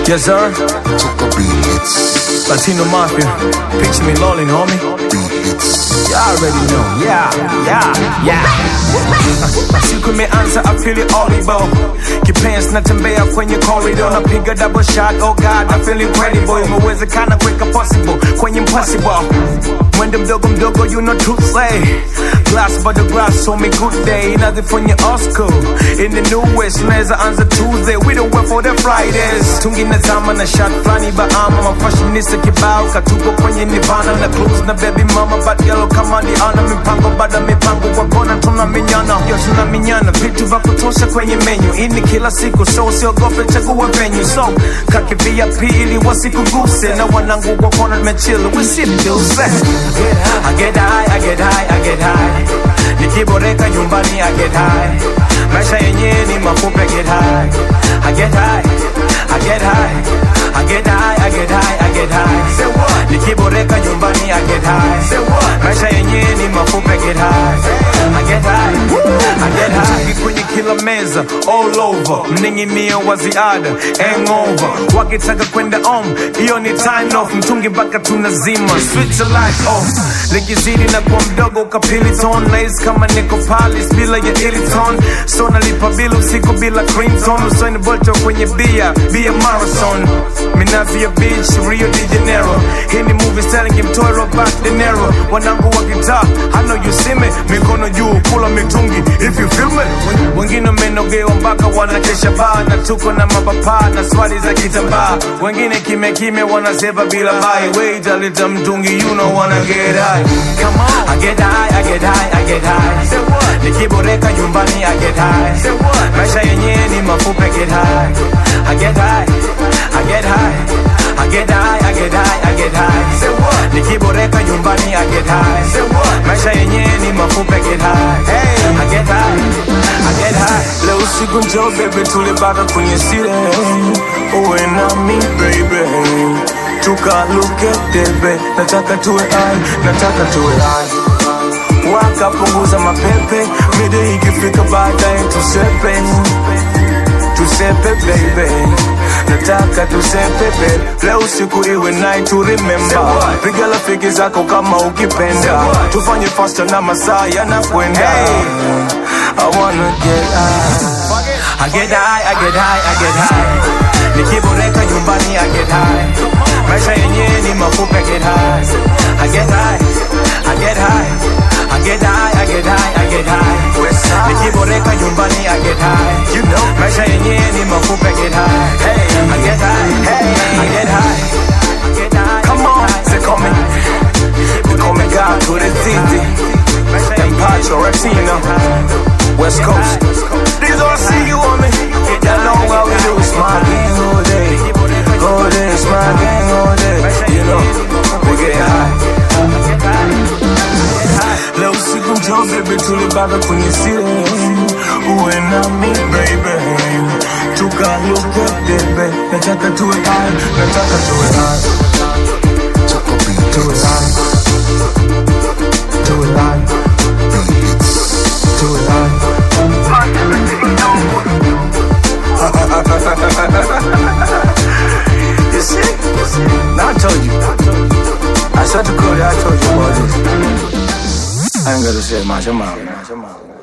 Yes, sir. Latino Mafia. Picture me rolling, homie. Y'all already know. Yeah. Siku imeanza, I feel it audible. Kipenzi natembea kwenye corridor, napiga double shot, oh God, I feel incredible. Imewezekana kuweka possible kwenye impossible. Mwendo mdogo, you know to say. Glass by the glass, so me good day. Nothing from your old school. In the new west, unaweza anza Tuesday. We don't wait for the Fridays. Tungi na zama na shot flani ba ama. Mafashionista kibao, katuko kwenye nirvana. Na cruise na baby mama, bad yellow kama ni ana. Mipango bada mipango, kwa kona tunaminyana. Yo tunaminyana, vitu vya kutosha kwenye menu. Ini kila siku, so siogope chagua venue. So, kaki VIP ili wasikuguse. Na wanangu kwa kona mechill, we sip juice. I get high. Nikiboreka nyumbani I get high. Maisha yenyewe ni mafupi, get high. I get high. Say what? Nikiboreka nyumbani I get high. Say what? Maisha yenyewe ni mafupi, get high. I get high. Kwenye kila meza, all over. Mninginio wa ziada, hangover. Wakitaka kwenda hiyo ni time off. Mtungi mpaka tunazima, switch the light off. Likizidi na kwa mdogo kapili tone. Lace kama niko Paris bila ya Iliton. So nalipa bila usiku bila cream tone. Usaini bolto kwenye bia marathon. Minavia Beach, Rio de Janeiro. Hii ni movie styling kimtoe Robert De Niro. Wanangu wa gitaa, I know you see me. Mikono juu, kula mitungi, if you feel me. Wengine menogewa mpaka wanakesha baa. Na tuko na mapapa na swali za kitambaa. Wengine kime wanaseva bila bai. Wait a little mtungi, you know wanna get high. Come on. I get high. Say what? Nikiboreka nyumbani I get high. Say what? Maisha yenyewe ni mafupi, get high. I get high. Say what? Nikiboreka nyumbani I get high. Say what? Maisha yenyewe ni mafupi, get high. Hey, I get high. Leo usiku njoo baby, tulibaka kwenye sile. Uwe nami baby, tukaluke debe. Nataka tuwe high. Wakapunguza mapepe, mide ikifika baadaye tusepe baby. Nataka tusepe baby. Leo usiku iwe night to remember. Piga rafiki zako kama ukipenda. Tufanye faster na masaa yanakwenda. I wanna get high. I get high. Nikiboreka nyumbani I get high. Maisha yenyewe ni mafupi, get high. I get high. Nikiboreka nyumbani I get high. You know, maisha yenyewe ni mafupi, get high. Hey, I get high. Come on, say call me God to the city. And Pacho, Ratino, West Coast. These all see you on me. Y'all know what we do. It's my gang all day. It's my gang all day. You know, we get high. Leo usiku njoo baby, tulibaka kwenye sile. Uwe nami baby, tukaluke debe. Nataka tuwe high. You see? Now I told you. I said to Cody, I told you about this. I ain't gotta say much, I'm out.